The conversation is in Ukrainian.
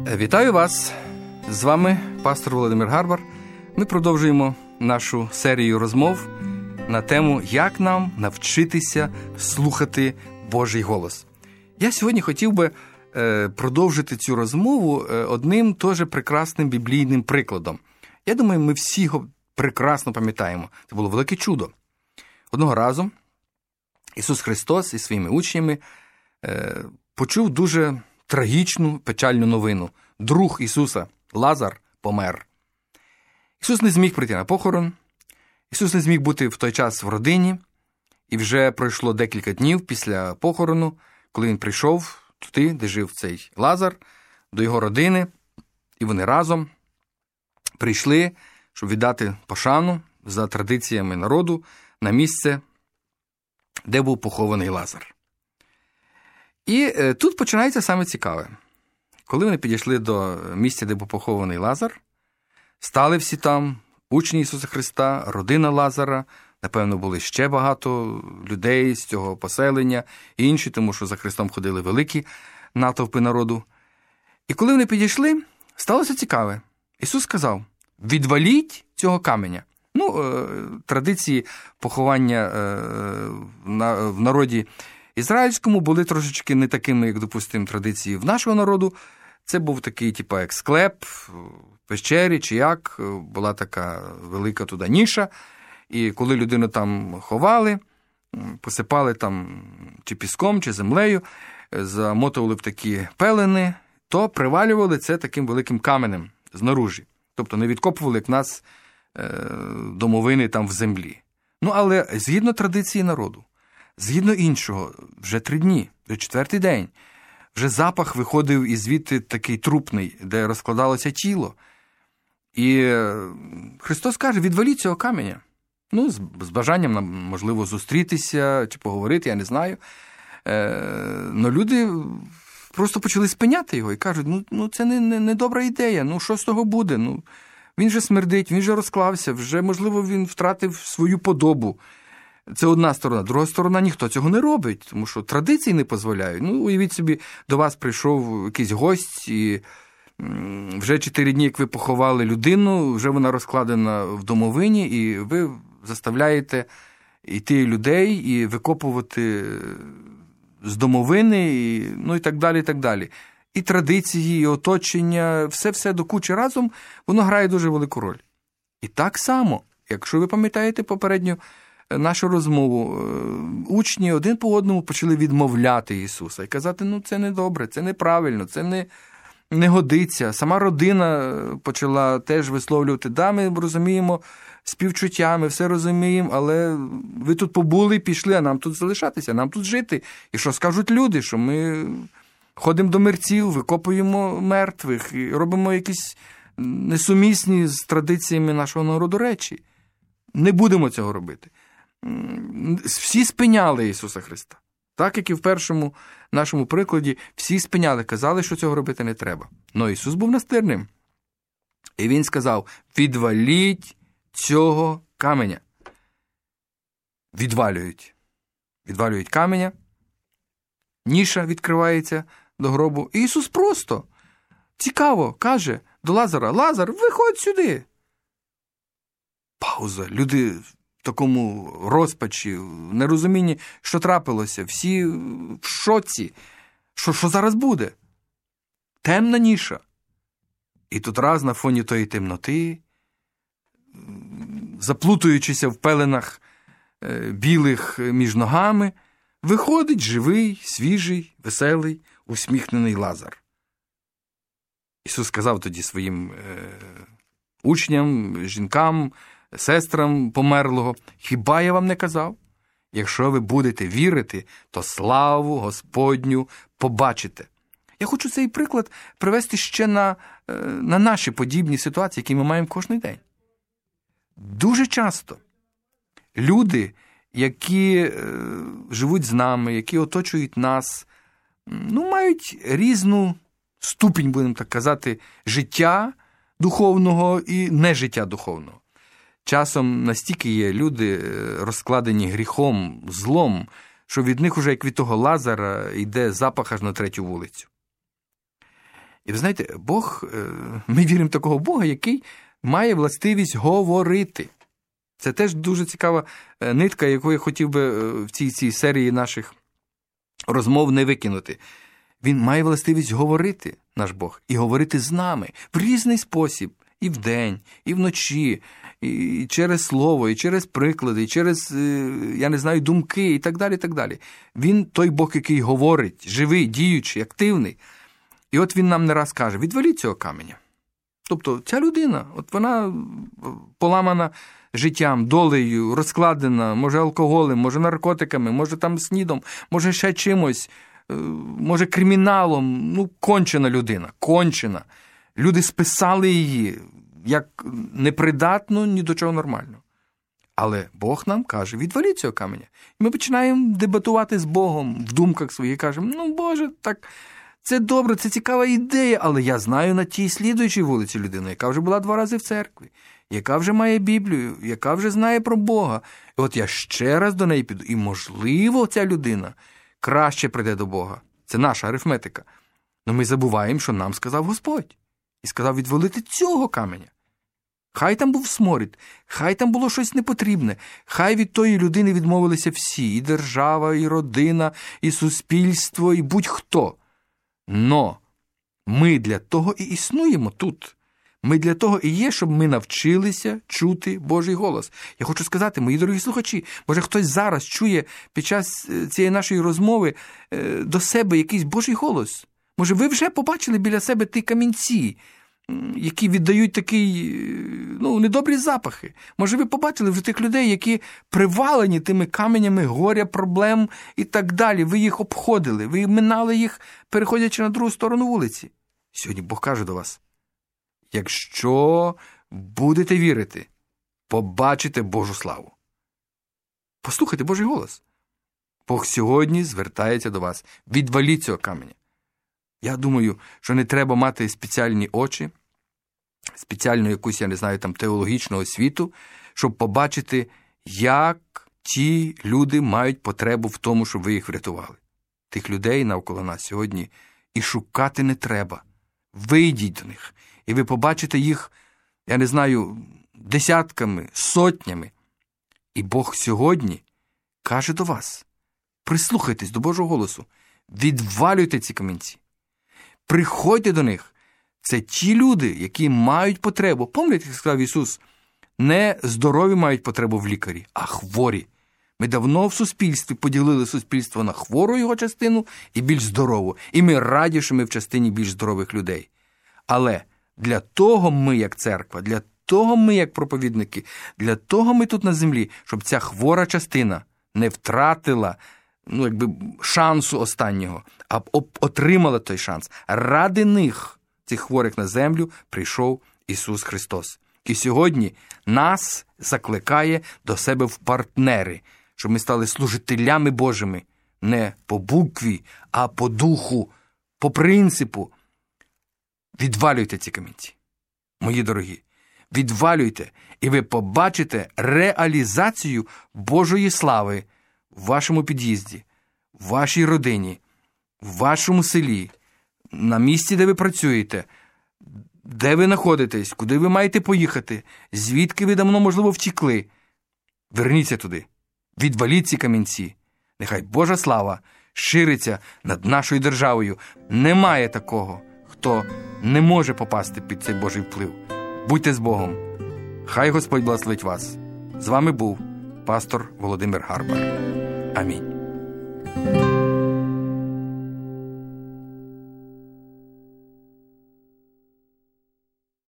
Вітаю вас! З вами пастор Володимир Гарбар. Ми продовжуємо нашу серію розмов на тему «Як нам навчитися слухати Божий голос?». Я сьогодні хотів би продовжити цю розмову одним теж прекрасним біблійним прикладом. Я думаю, ми всі його прекрасно пам'ятаємо. Це було велике чудо. Одного разу Ісус Христос із своїми учнями почув дуже трагічну, печальну новину. Друг Ісуса, Лазар, помер. Ісус не зміг прийти на похорон, Ісус не зміг бути в той час в родині, і вже пройшло декілька днів після похорону, коли він прийшов туди, де жив цей Лазар, до його родини, і вони разом прийшли, щоб віддати пошану за традиціями народу на місце, де був похований Лазар. І тут починається саме цікаве. Коли вони підійшли до місця, де був похований Лазар, стали всі там, учні Ісуса Христа, родина Лазара, напевно, були ще багато людей з цього поселення, і інші, тому що за Христом ходили великі натовпи народу. І коли вони підійшли, сталося цікаве. Ісус сказав: «Відваліть цього каменя». Традиції поховання в народі ізраїльському були трошечки не такими, як, допустимо, традиції в нашого народу. Це був такий, як склеп, в пещері, чи як, була така велика туди ніша. І коли людину там ховали, посипали там чи піском, чи землею, замотували в такі пелени, то привалювали це таким великим каменем знаружі. Тобто не відкопували, як в нас, домовини там в землі. Але згідно традиції народу, згідно іншого, вже 3 дні, вже 4-й день, вже запах виходив із звідти такий трупний, де розкладалося тіло. І Христос каже: «Відваліть цього каменя». З бажанням нам, можливо, зустрітися чи поговорити, я не знаю. Но люди просто почали спиняти його і кажуть: це не добра ідея, що з того буде? Він же смердить, він же розклався, вже, можливо, він втратив свою подобу. Це одна сторона. Друга сторона, ніхто цього не робить, тому що традиції не дозволяють. Уявіть собі, до вас прийшов якийсь гость, і вже 4 дні, як ви поховали людину, вже вона розкладена в домовині, і ви заставляєте йти людей і викопувати з домовини, і так далі, і так далі. І традиції, і оточення, все до кучі разом, воно грає дуже велику роль. І так само, якщо ви пам'ятаєте попередню нашу розмову, учні один по одному почали відмовляти Ісуса і казати: це недобре, це неправильно, це не годиться. Сама родина почала теж висловлювати: ми розуміємо співчуття, ми все розуміємо, але ви тут побули, пішли, а нам тут залишатися, нам тут жити. І що скажуть люди, що ми ходимо до мерців, викопуємо мертвих і робимо якісь несумісні з традиціями нашого народу речі. Не будемо цього робити. Всі спиняли Ісуса Христа. Так, як і в першому нашому прикладі, всі спиняли, казали, що цього робити не треба. Но Ісус був настирним. І Він сказав: «Відваліть цього каменя». Відвалюють каменя, ніша відкривається до гробу. І Ісус просто, цікаво, каже до Лазара: «Лазар, виходь сюди». Пауза. Люди в такому розпачі, в нерозумінні, що трапилося. Всі в шоці. Що зараз буде? Темна ніша. І тут раз на фоні тої темноти, заплутуючися в пеленах білих між ногами, виходить живий, свіжий, веселий, усміхнений Лазар. Ісус сказав тоді своїм учням, жінкам, сестрам померлого: «Хіба я вам не казав? Якщо ви будете вірити, то славу Господню побачите». Я хочу цей приклад привести ще на наші подібні ситуації, які ми маємо кожен день. Дуже часто люди, які живуть з нами, які оточують нас, мають різну ступінь, будемо так казати, життя духовного і нежиття духовного. Часом настільки є люди розкладені гріхом, злом, що від них уже, як від того Лазара, йде запах аж на 3-ю вулицю. І ви знаєте, ми віримо в такого Бога, який має властивість говорити. Це теж дуже цікава нитка, яку я хотів би в цій серії наших розмов не викинути. Він має властивість говорити, наш Бог, і говорити з нами в різний спосіб. І вдень, і вночі, і через слово, і через приклади, і через, думки, і так далі, і так далі. Він той Бог, який говорить, живий, діючий, активний. І от він нам не раз каже, відваліть цього каменя. Тобто ця людина, от вона поламана життям, долею, розкладена, може алкоголем, може наркотиками, може там снідом, може ще чимось, може криміналом, кончена людина, кончена. Люди списали її як непридатну ні до чого нормального. Але Бог нам каже, відваліть цього каменя. І ми починаємо дебатувати з Богом в думках своїх, кажемо, Боже, так, це добре, це цікава ідея, але я знаю на тій слідуючій вулиці людину, яка вже була 2 рази в церкві, яка вже має Біблію, яка вже знає про Бога. І от я ще раз до неї піду, і, можливо, ця людина краще прийде до Бога. Це наша арифметика. Но ми забуваємо, що нам сказав Господь. І сказав відвалити цього каменя. Хай там був сморід, хай там було щось непотрібне, хай від тої людини відмовилися всі, і держава, і родина, і суспільство, і будь-хто. Но ми для того і існуємо тут. Ми для того і є, щоб ми навчилися чути Божий голос. Я хочу сказати, мої дорогі слухачі, може хтось зараз чує під час цієї нашої розмови до себе якийсь Божий голос. Може, ви вже побачили біля себе ті камінці, які віддають такі, недобрі запахи. Може, ви побачили вже тих людей, які привалені тими каменями горя, проблем і так далі. Ви їх обходили, ви минали їх, переходячи на другу сторону вулиці. Сьогодні Бог каже до вас, якщо будете вірити, побачите Божу славу. Послухайте Божий голос. Бог сьогодні звертається до вас. Відваліть цього каменя. Я думаю, що не треба мати спеціальні очі, спеціальну якусь, теологічну освіту, щоб побачити, як ті люди мають потребу в тому, щоб ви їх врятували. Тих людей навколо нас сьогодні і шукати не треба. Вийдіть до них, і ви побачите їх, десятками, сотнями. І Бог сьогодні каже до вас, прислухайтесь до Божого голосу, відвалюйте ці камінці. Приходьте до них. Це ті люди, які мають потребу. Пам'ятаєте, як сказав Ісус, не здорові мають потребу в лікарі, а хворі. Ми давно в суспільстві поділили суспільство на хвору його частину і більш здорову. І ми раді, що ми в частині більш здорових людей. Але для того ми, як церква, для того ми, як проповідники, для того ми тут на землі, щоб ця хвора частина не втратила шансу останнього, а отримала той шанс. Ради них, цих хворих на землю, прийшов Ісус Христос. І сьогодні нас закликає до себе в партнери, щоб ми стали служителями Божими, не по букві, а по духу, по принципу. Відвалюйте ці камінці, мої дорогі. Відвалюйте, і ви побачите реалізацію Божої слави в вашому під'їзді, в вашій родині, в вашому селі, на місці, де ви працюєте, де ви знаходитесь, куди ви маєте поїхати, звідки ви давно, можливо, втікли. Верніться туди, відваліть ці камінці. Нехай Божа слава шириться над нашою державою. Немає такого, хто не може попасти під цей Божий вплив. Будьте з Богом. Хай Господь благословить вас. З вами був пастор Володимир Гарбар. Амінь.